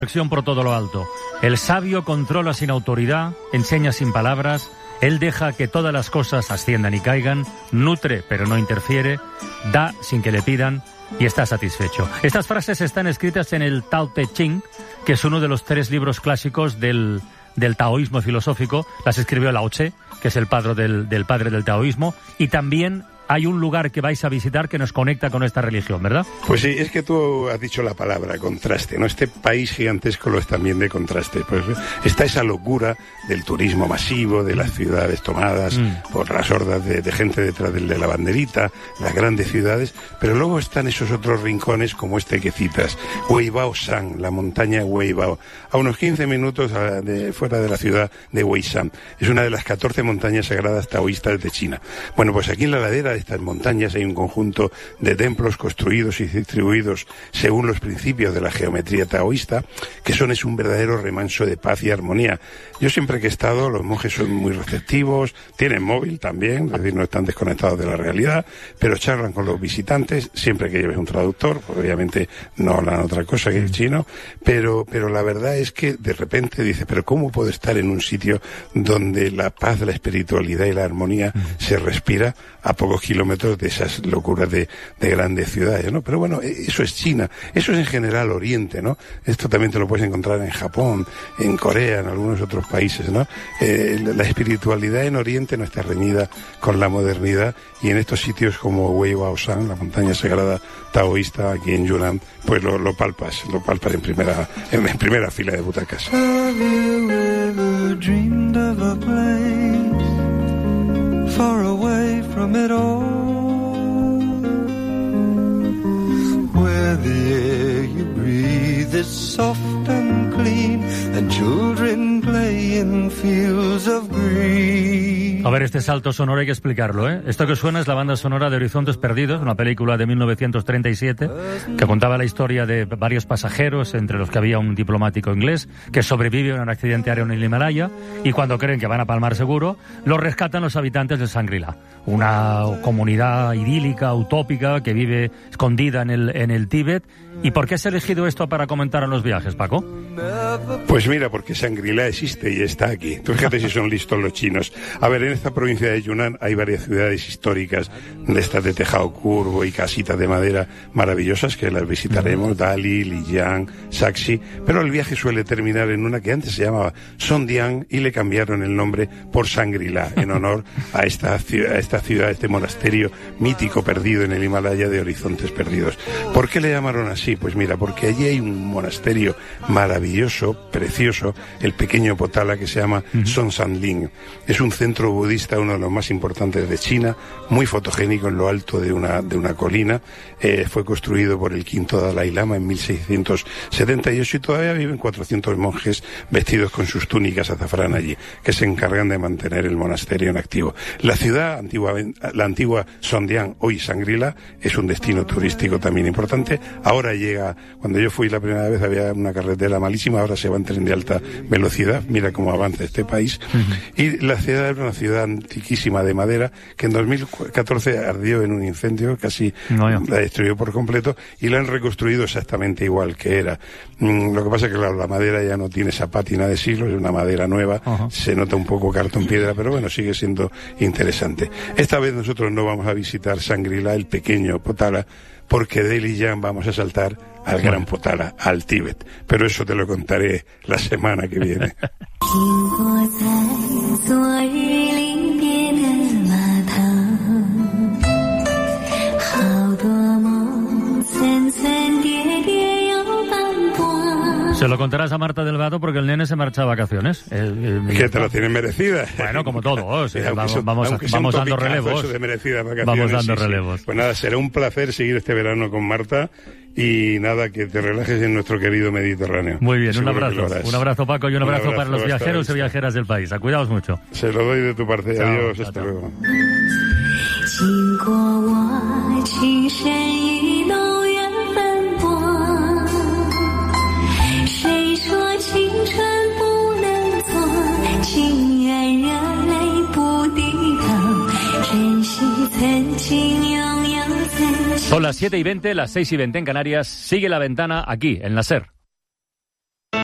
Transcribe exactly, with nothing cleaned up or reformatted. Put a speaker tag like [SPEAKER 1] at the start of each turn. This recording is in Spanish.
[SPEAKER 1] Reflexión por todo lo alto. El sabio controla sin autoridad, enseña sin palabras, él deja que todas las cosas asciendan y caigan, nutre pero no interfiere, da sin que le pidan y está satisfecho. Estas frases están escritas en el Tao Te Ching, que es uno de los tres libros clásicos del, del taoísmo filosófico. Las escribió Lao Tse, que es el padre del, del padre del taoísmo, y también hay un lugar que vais a visitar que nos conecta con esta religión, ¿verdad?
[SPEAKER 2] Pues sí, es que tú has dicho la palabra, contraste, ¿no? Este país gigantesco lo es también de contraste. Pues está esa locura del turismo masivo, de las ciudades tomadas mm. por las hordas de, de gente detrás del de la banderita, las grandes ciudades, pero luego están esos otros rincones como este que citas, Weibao-San, la montaña Weibao, a unos quince minutos a, de, fuera de la ciudad de Weishan. Es una de las catorce montañas sagradas taoístas de China. Bueno, pues aquí en la ladera de estas montañas hay un conjunto de templos construidos y distribuidos según los principios de la geometría taoísta, que son es un verdadero remanso de paz y armonía. Yo siempre que he estado, los monjes son muy receptivos, tienen móvil también, es decir, no están desconectados de la realidad, pero charlan con los visitantes, siempre que lleves un traductor, porque obviamente no hablan otra cosa que el chino, pero, pero la verdad es que de repente dice, pero ¿cómo puedo estar en un sitio donde la paz, la espiritualidad y la armonía se respira a pocos kilómetros de esas locuras de, de grandes ciudades, ¿no? Pero bueno, eso es China, eso es en general Oriente, ¿no? Esto también te lo puedes encontrar en Japón, en Corea, en algunos otros países, ¿no? Eh, la espiritualidad en Oriente no está reñida con la modernidad, y en estos sitios como Weibao-San, la montaña sagrada taoísta aquí en Yunnan, pues lo, lo palpas, lo palpas en primera, en, en primera fila de butacas.
[SPEAKER 3] Have you ever dreamed of a place far away from it all, where the air you breathe is soft and clean and children play in fields of green?
[SPEAKER 1] A ver, este salto sonoro hay que explicarlo, ¿eh? Esto que suena es la banda sonora de Horizontes Perdidos, una película de mil novecientos treinta y siete que contaba la historia de varios pasajeros, entre los que había un diplomático inglés que sobrevive a un accidente aéreo en el Himalaya, y cuando creen que van a palmar seguro, los rescatan los habitantes de Shangri-La, una comunidad idílica, utópica, que vive escondida en el, en el Tíbet. ¿Y por qué has elegido esto para comentar en los viajes, Paco?
[SPEAKER 2] Pues mira, porque Shangri-La existe y está aquí. Tú fíjate si son listos los chinos. A ver, en esta provincia de Yunnan hay varias ciudades históricas de estas de tejado curvo y casitas de madera maravillosas que las visitaremos, Dali, Lijiang, Shaxi, pero el viaje suele terminar en una que antes se llamaba Songdian y le cambiaron el nombre por Shangri-La en honor a esta ciudad, a esta ciudad, este monasterio mítico perdido en el Himalaya de Horizontes Perdidos. ¿Por qué le llamaron así? Pues mira, porque allí hay un monasterio maravilloso, precioso, el pequeño Potala, que se llama uh-huh. Songsanling. Es un centro budista, uno de los más importantes de China, muy fotogénico en lo alto de una, de una colina. Eh, fue construido por el quinto Dalai Lama en mil seiscientos setenta y ocho y todavía viven cuatrocientos monjes vestidos con sus túnicas azafrán allí, que se encargan de mantener el monasterio en activo. La ciudad, antigua, la antigua Songdian, hoy Shangri-La, es un destino turístico también importante. Ahora llega, cuando yo fui la primera vez había una carretera malísima, ahora se va en tren de alta velocidad, mira cómo avanza este país. Uh-huh. Y la ciudad era una ciudad antiquísima de madera que en dos mil catorce ardió en un incendio, casi no, no. la destruyó por completo, y la han reconstruido exactamente igual que era. Mm, lo que pasa es que claro, la madera ya no tiene esa pátina de siglos, es una madera nueva, uh-huh. se nota un poco cartón piedra, pero bueno, sigue siendo interesante. Esta vez nosotros no vamos a visitar Shangri-La, el pequeño Potala, porque de Lijiang vamos a saltar al bueno. Gran Potala, al Tíbet. Pero eso te lo contaré la semana que viene.
[SPEAKER 1] Se lo contarás a Marta Delgado porque el nene se marcha a vacaciones. El, el,
[SPEAKER 2] que te lo tienen merecida.
[SPEAKER 1] Bueno, como todos. Eh, vamos son, vamos, vamos dando relevos.
[SPEAKER 2] De
[SPEAKER 1] vamos dando
[SPEAKER 2] sí,
[SPEAKER 1] relevos.
[SPEAKER 2] Sí. Pues nada, será un placer seguir este verano con Marta y nada, que te relajes en nuestro querido Mediterráneo.
[SPEAKER 1] Muy bien, un abrazo. Un abrazo, Paco, y un, un abrazo, abrazo para los viajeros y viajeras del país. Cuidaos mucho.
[SPEAKER 2] Se lo doy de tu parte. Chao, adiós, chao, hasta chao. Luego.
[SPEAKER 1] Son las siete y veinte, las seis y veinte en Canarias. Sigue La Ventana aquí, en la SER.